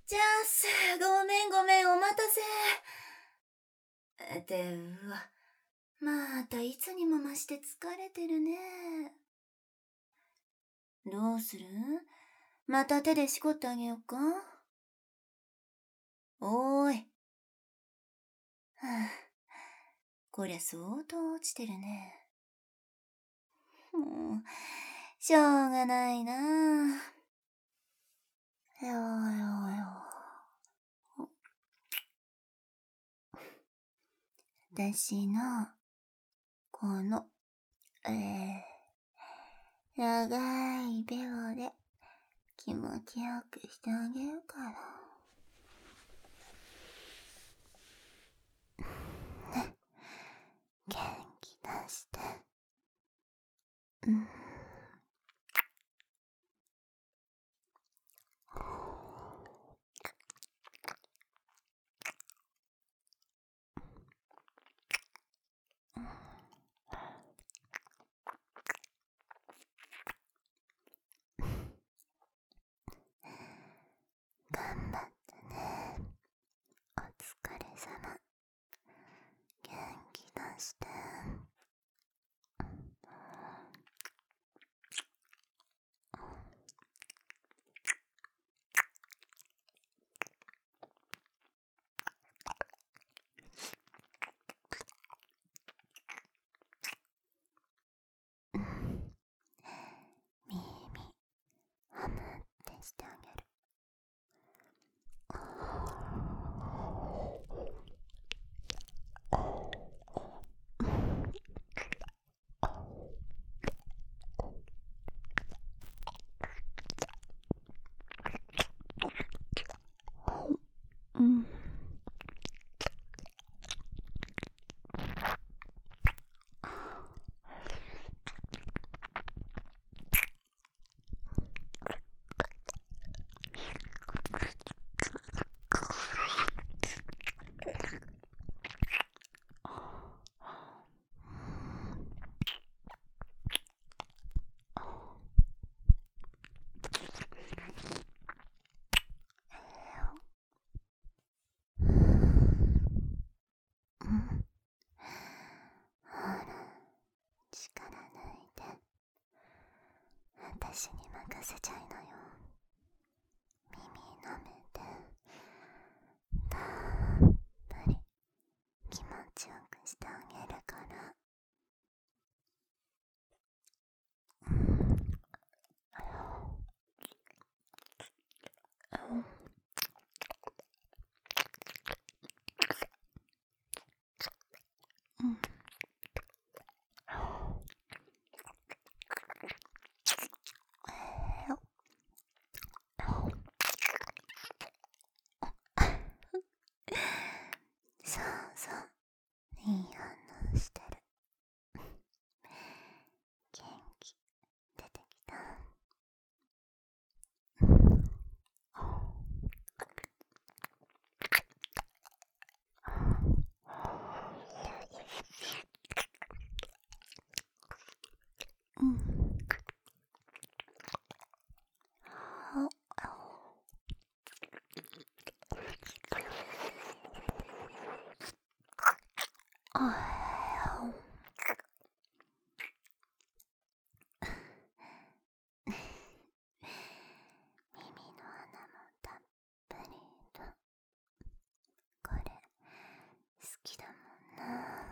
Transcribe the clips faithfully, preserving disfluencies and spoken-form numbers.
ジャス、ごめんごめん、お待たせ。ってうわ、またいつにも増して疲れてるね。どうする？また手でしこってあげようか？おーい。はあ、こりゃ相当落ちてるね。もう、しょうがないなあ。よよよ。私の、この、えー、長いベロで気持ちよくしてあげるから。ね、元気出して。うん。頑張ってね。お疲れ様。元気出して。耳、ハムってしてあげる。うん。ほら、力抜いて。私に任せちゃいなよ。耳舐めて。たっぷり気持ちよくしてあげるから。うん。うん。そうそう、いい反応してる。元気出てきた。うん。おはよう。耳の穴もたっぷりと。これ好きだもんな。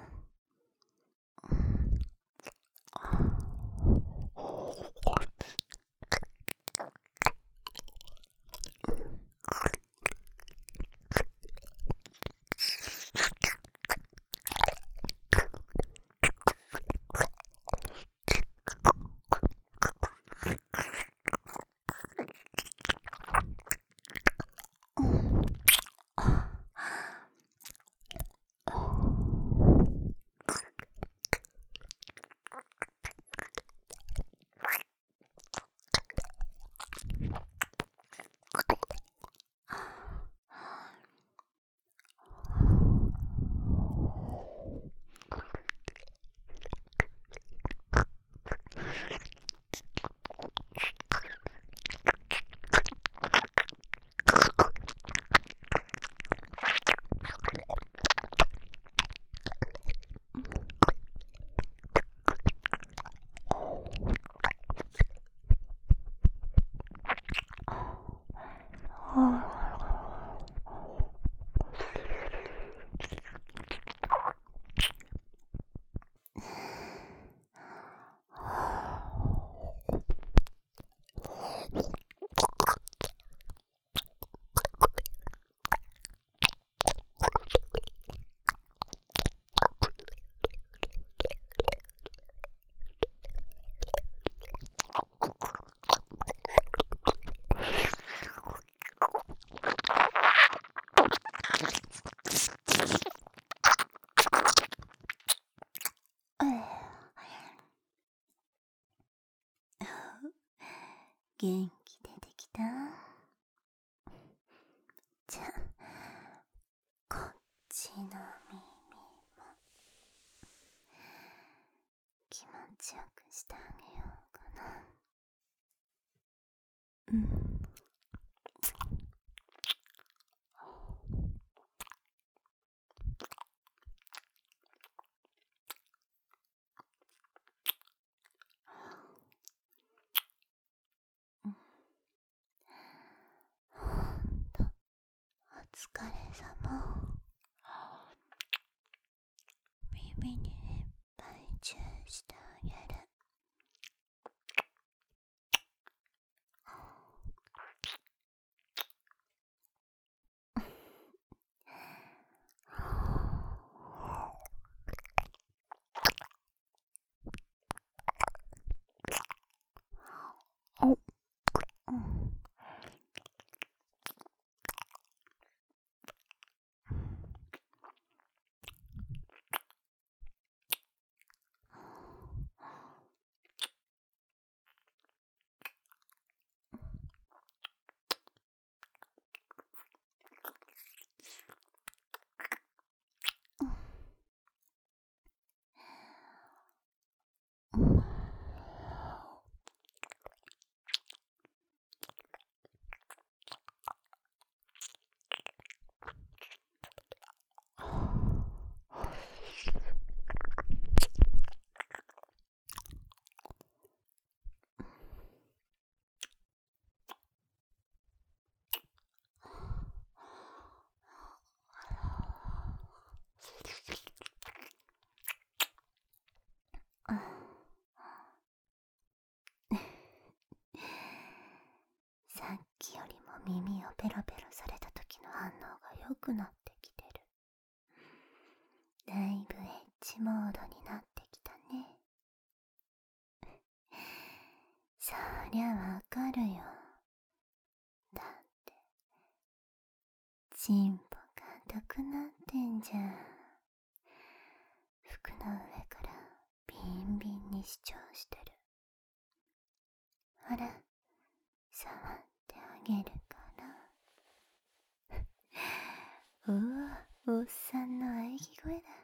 元気出てきた？じゃあ、こっちの耳も気持ちよくしてあげようかな。うん。ほんと、お疲れ様。耳にいっぱいチューしてあげる。うん。さっきよりも耳をペロペロされた時の反応が良くなってきてる。だいぶエッジモードになってきたね。そりゃわかるよ。だってチンポが硬くなってんじゃん。服の上からビンビンに主張してる。ほら、触ってあげるから。うわ、おっさんの喘ぎ声だ。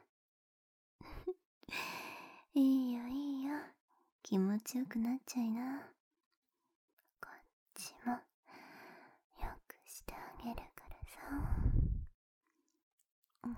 いいよいいよ、気持ちよくなっちゃいな。こっちもよくしてあげるからさ。うん。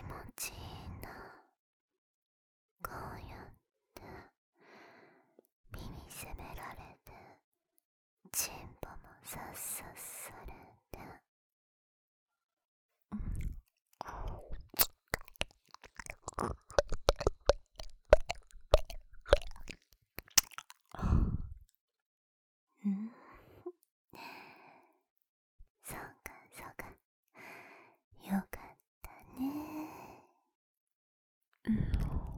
持ちいいな。こうやって耳責められて、チンポもさっさっされて、うん、そうかそうか、よかったね。うん、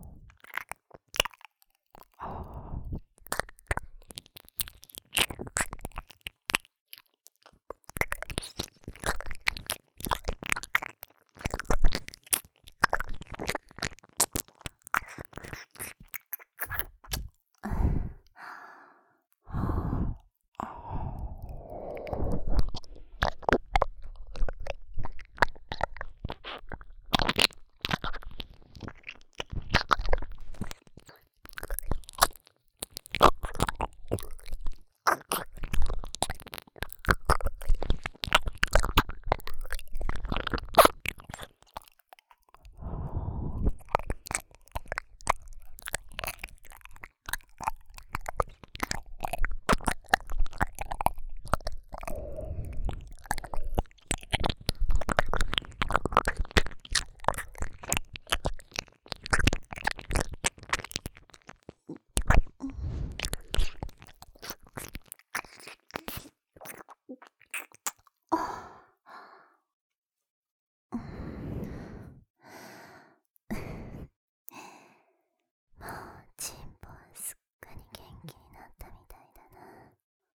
もうチンポはすっかり元気になったみたいだな。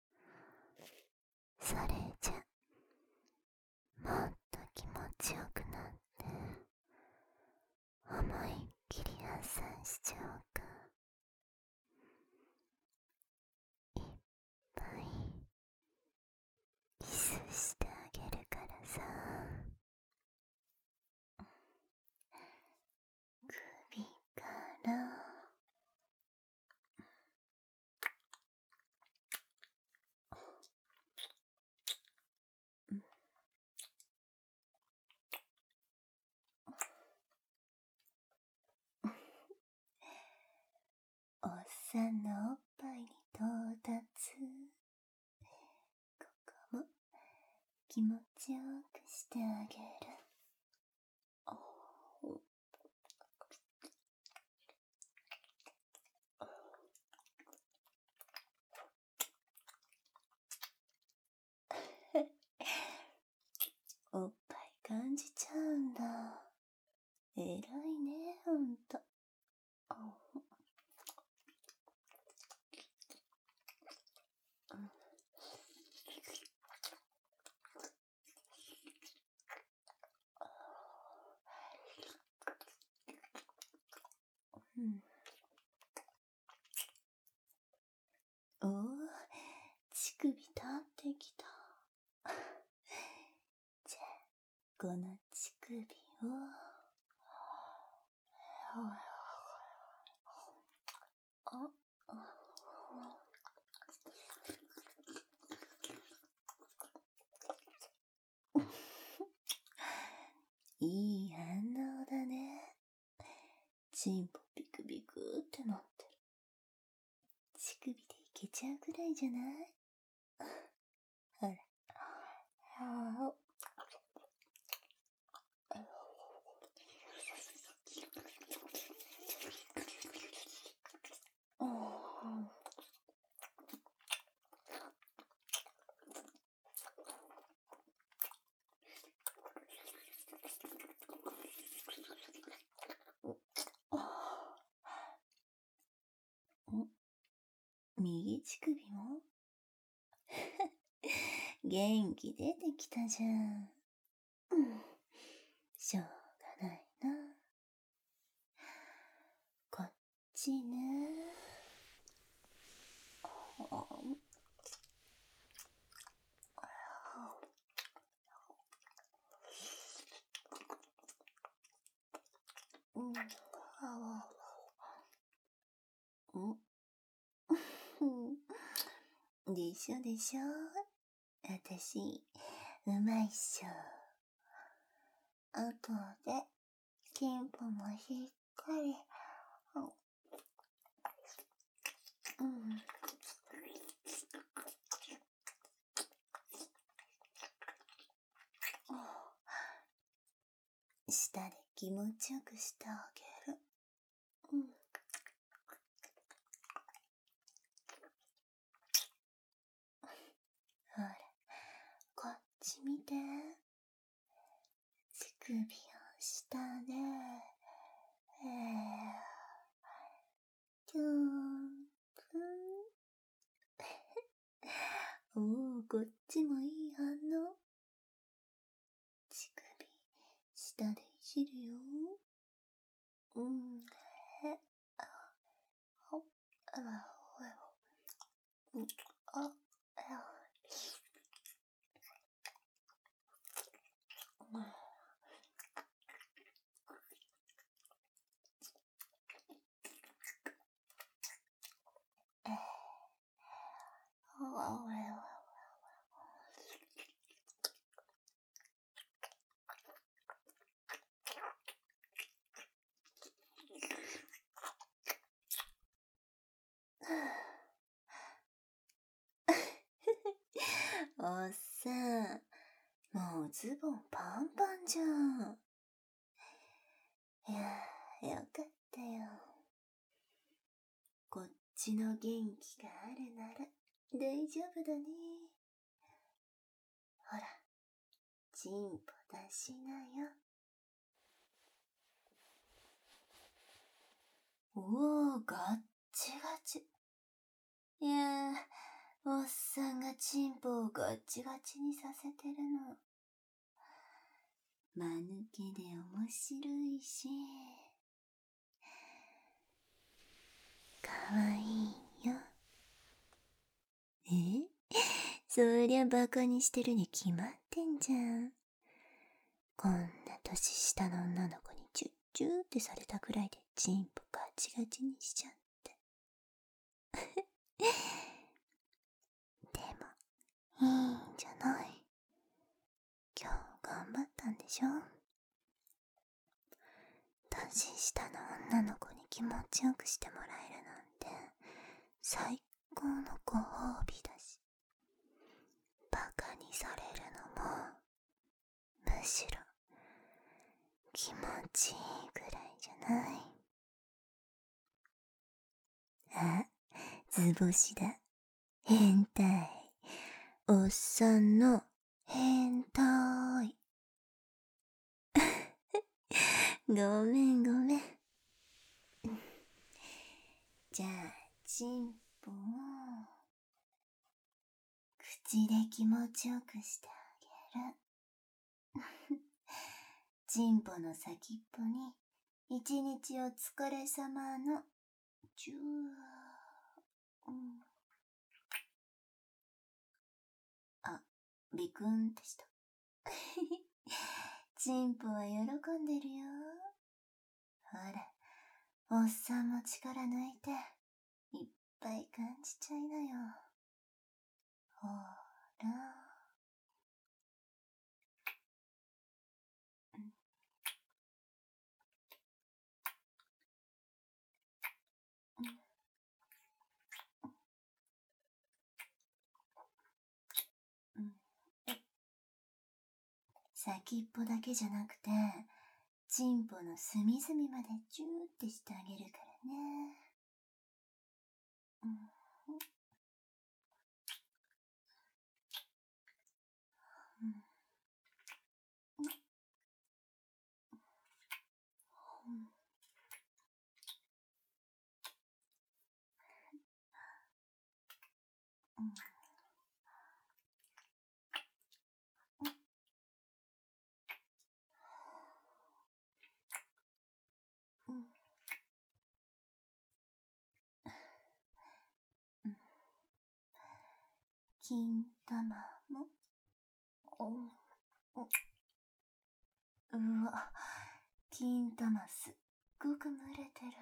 それじゃもっと気持ちよくなって思いっきり発散しちゃおうか。いっぱいキスしてあげるからさ。首からおっさんのおっぱいに到達。ここも気持ちよくしてあげる。おっぱい感じちゃうんだ。えらいね、ほんと。うん、おお、乳首立ってきた。じゃあ、この乳首を、あ、いい反応だね。チンポビクビクってなってる。乳首でいけちゃうくらいじゃない？ほら。ああ。右乳首も元気出てきたじゃん。うん、しょうがないな。こっちね。うん、うん、でしょでしょ。あたしうまいっしょ。あとで金歩もしっかり。うん。舌で気持ちよくしてあげる。うん。ほら、こっち見て。乳首を下で、えー、キューン、プー。おー、こっちもいい反応。乳首、下でいじるよ。うん、へ、あ、ほ、あ、ほ、うん、あ、あ、うん。おっさん、もうズボンパンパンじゃん。いやー、よかったよ。こっちの元気があるなら大丈夫だね。ほら、チンポ出しなよ。おー、ガッチガチ。いやー、おっさんがチンポをガッチガチにさせてるの。間抜けで面白いし、かわいいよ。え？そりゃバカにしてるに決まってんじゃん。こんな年下の女の子にチュッチューってされたくらいでチンポガチガチにしちゃって。でも、いいんじゃない。今日頑張ったんでしょ。年下の女の子に気持ちよくしてもらえるなんて最高のご褒美だし、バカにされるのもむしろ気持ちいいくらいじゃない。あ、図星だ。変態。おっさんの変態。ごめんごめん。じゃあ、チンポを口で気持ちよくしてあげる。チンポの先っぽに一日お疲れ様のチュー、うん、あ、ビクンってした。チンポは喜んでるよ。ほら、おっさんも力抜いていっぱい感じちゃいなよ。ほら、うん、うん、先っぽだけじゃなくてチンポの隅々までチューってしてあげるからね。うん、うん、うん、うん、うん、うん、金玉も、お、お、うわ、金玉すっごく蒸れてる。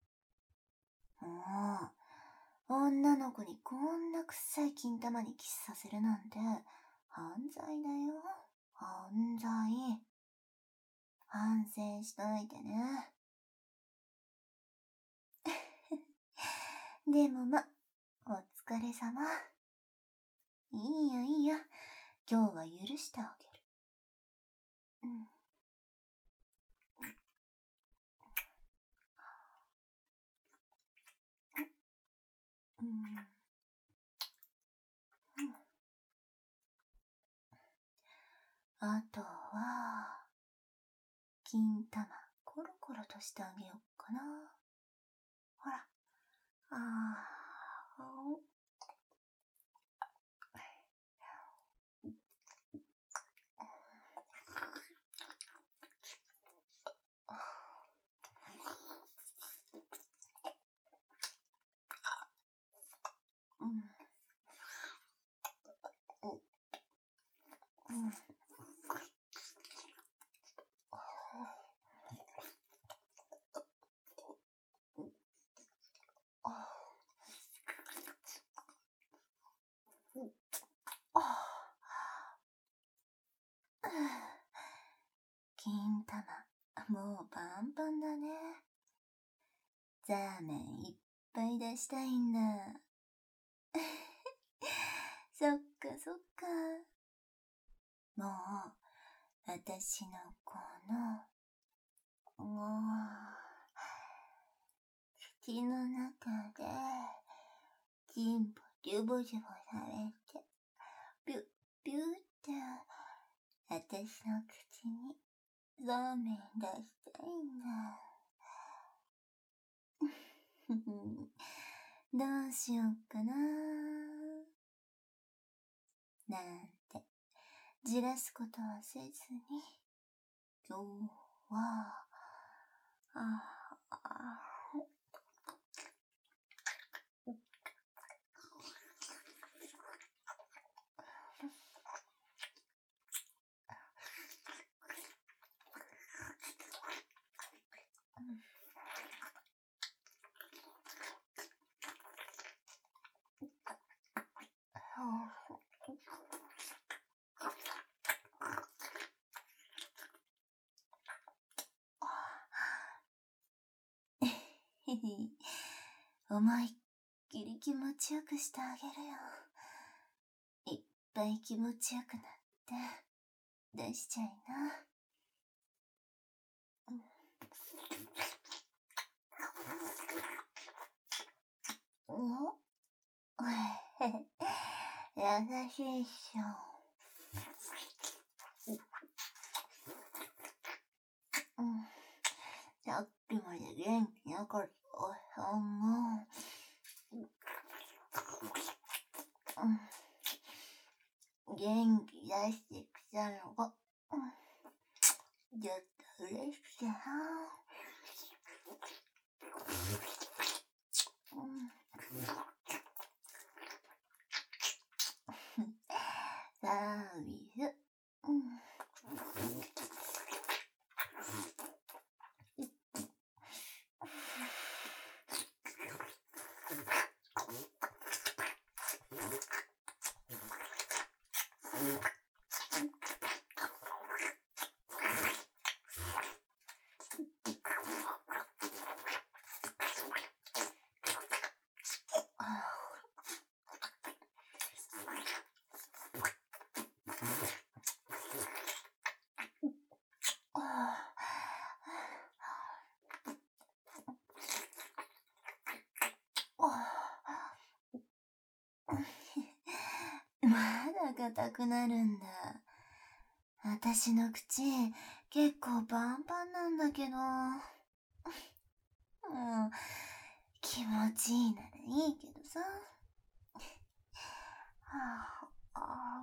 もう、女の子にこんな臭い金玉にキスさせるなんて犯罪だよ。犯罪。 反省しといてね。でもま、お疲れ様。いいよいいよ。今日は許してあげる。うん。うん。あとは、金玉コロコロとしてあげよっかな。ほら。ああ。うん。うん。金玉、もうパンパンだね。ザーメンいっぱい出したいんだ。そっかそっか。もう、私のこの、もう、口の中で、チンポジュボジュボされて、ピュッピュッって、私の口に、ザーメン出したいんだ。どうしよっかななんて、じらすことはせずに、今日は、ああ、思いっきり気持ちよくしてあげるよ。いっぱい気持ちよくなって、出しちゃいな。お優しいっしょ。うん、さっきまで元気なかったおっさんが、うん、元気出してきたのが、うん、ちょっと嬉しくてな。うん、サービス。うん、まだ硬くなるんだ。私の口、結構パンパンなんだけど。うん、気持ちいいならいいけどさ。はあ、あ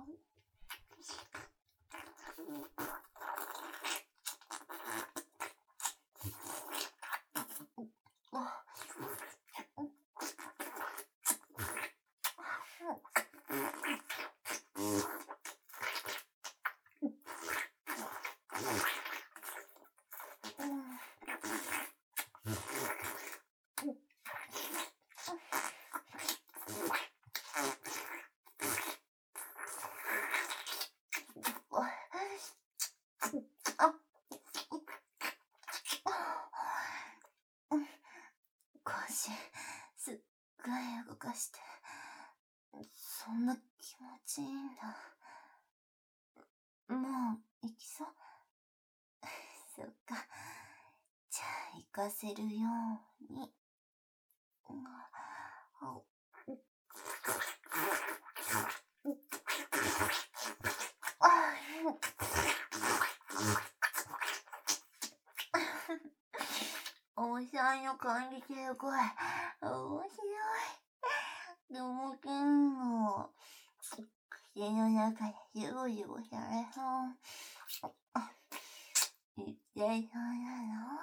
足、すっごい動かして、そんな気持ちいいんだ。もう、行きそう？そっか。じゃあ、行かせるように。おさんの感じてる声、面白い。でも、くんの、口の中でジュボジュボされそう。言っちゃいそうなの？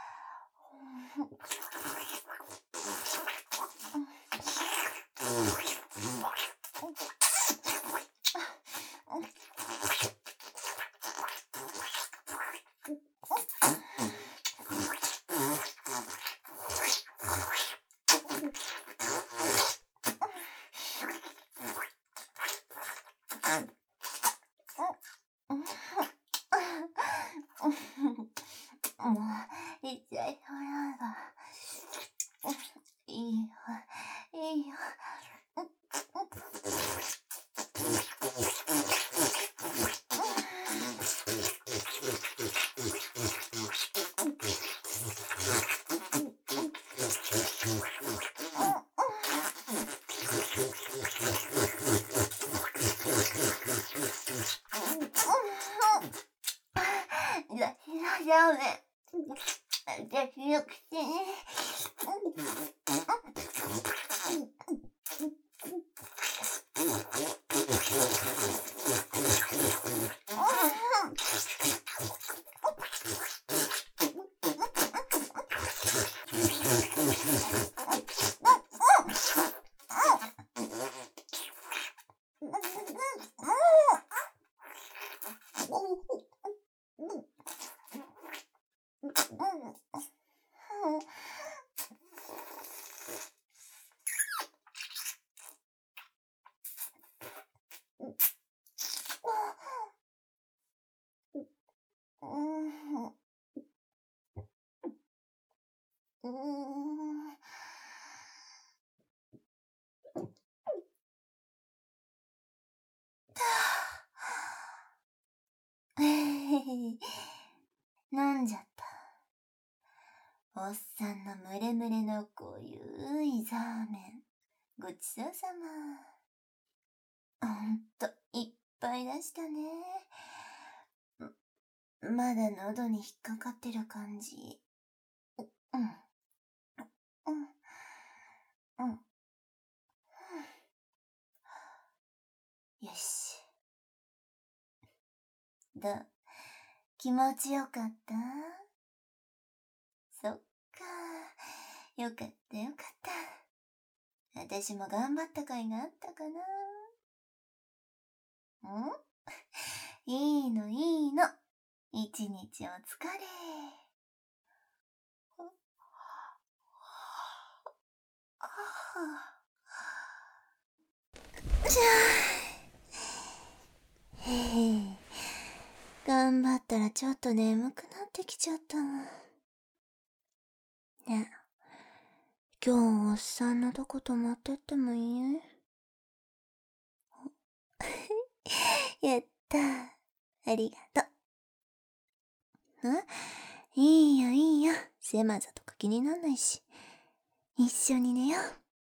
もう、言っちゃいそうなんだ。いいよ、いいよ。大丈夫。私の口に。飲んじゃった。おっさんのムレムレの濃ゆいザーメン。ごちそうさま。ほんと、いっぱい出したね。まだ喉に引っかかってる感じ。うん。うん。うん。よし。どう？気持ちよかった？そっか。よかったよかった。私も頑張った甲斐があったかな。ん？いいのいいの。一日お疲れ。じゃあ。へへ。頑張ったらちょっと眠くなってきちゃった。ねえ。今日おっさんのとこ泊まってってもいい？やったー。ありがとう。ん？いいよいいよ。狭さとか気になんないし。一緒に寝よう。